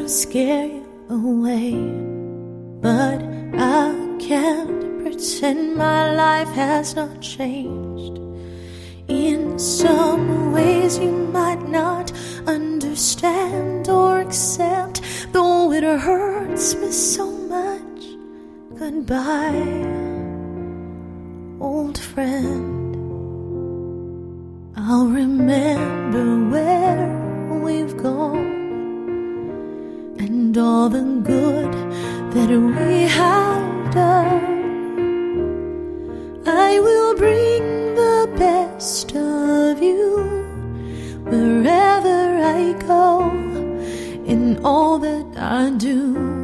to scare you away, but I can't pretend my life has not changed. In some ways you might not understand or accept, though it hurts me so much. Goodbye, old friend. I'll remember where we've gone and all the good that we have done. I will bring the best of you wherever I go, in all that I do.